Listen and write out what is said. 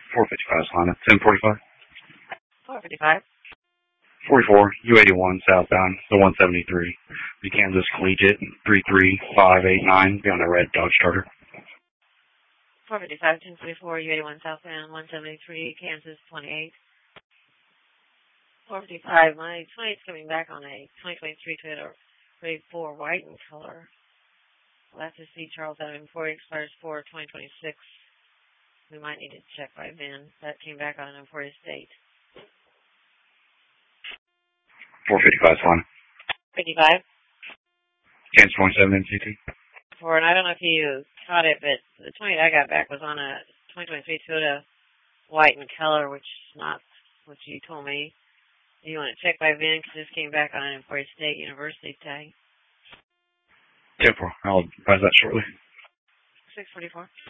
455 Sonic. 1045. 455. 44, U81 southbound, the 173. The Kansas Collegiate, 33589, be on a red Dodge Charger. 455, 1044, U81 southbound, 173, Kansas 28. 455, my 28's coming back on a 2023 Toyota RAV4 white in color. We'll have to see Charles Avenue before it expires for 2026. We might need to check by VIN. That came back on an Emporia State. 455 Sonic. 55. Kansas 27 MCT. And I don't know if you caught it, but the 28 I got back was on a 2023 Toyota white in color, which is not what you told me. You want to check by VIN because this came back on an Emporia State University tag. 10-4. I'll advise that shortly. 644.